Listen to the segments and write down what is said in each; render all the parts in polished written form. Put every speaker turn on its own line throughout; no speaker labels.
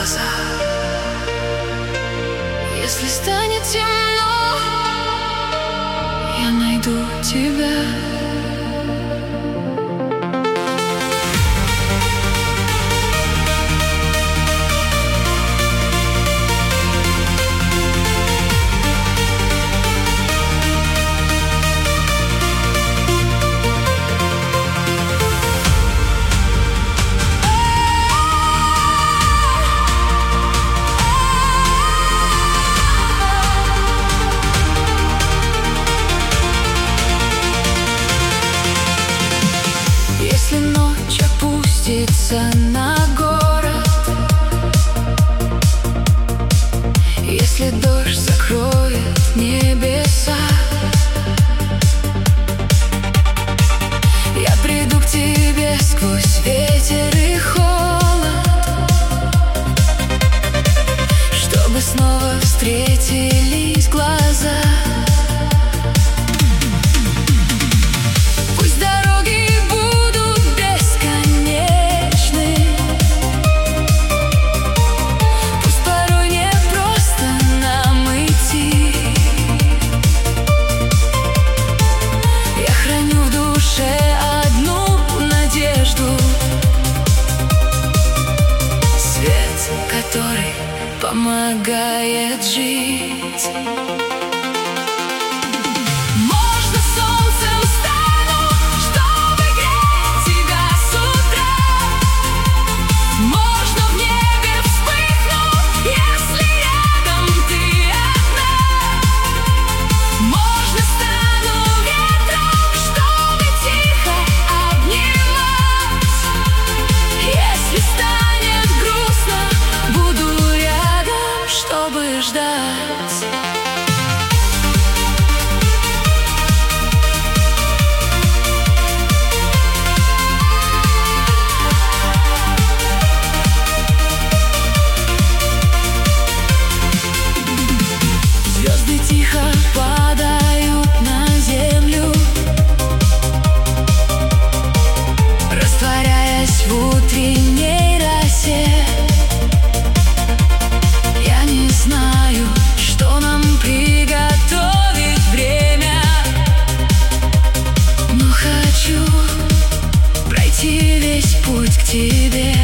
глаза. Если станет темно, я найду тебя. Если ночь опустится на город, если дождь закроет небеса, я приду к тебе сквозь ветер и холод, чтобы снова встретились глаза. Который помогает жить. Можно солнцем стану, чтобы греть тебя с утра. Можно в небе вспыхну, если рядом ты одна. Можно стану ветром, чтобы тихо обнимать. Если станет грустно, буду рядом, чтобы ждать. Звезды тихо падают на землю, растворяясь в утренней росе. Я не знаю, что нам приготовит время, но хочу пройти весь путь к тебе.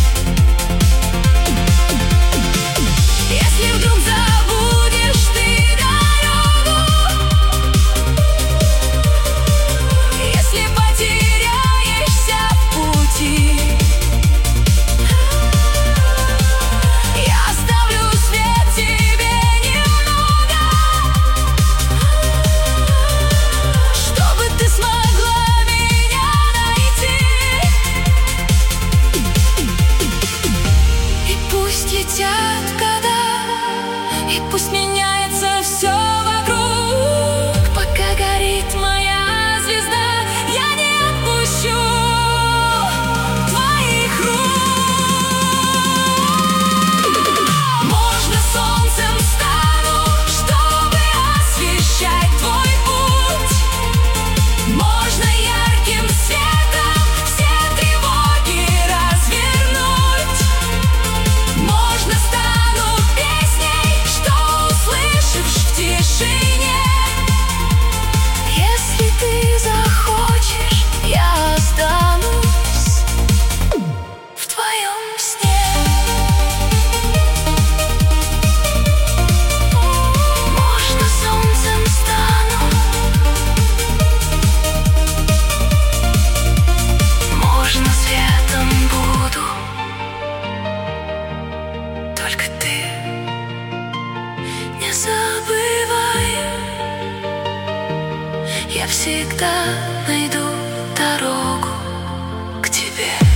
Если вдруг забудешь ты дорогу, если потеряешься в пути, летят года, и пусть меняется все вокруг, пока горит моя звезда, я не отпущу твоих рук. Можно солнцем стану, чтобы освещать твой путь. Можно ярким светом все тревоги развернуть. Можно стану песней, что услышишь в тишине. Если ты захочешь, я останусь в твоем сне. Можно солнцем стану, можно светом буду. Только ты не забывай, я всегда найду дорогу к тебе.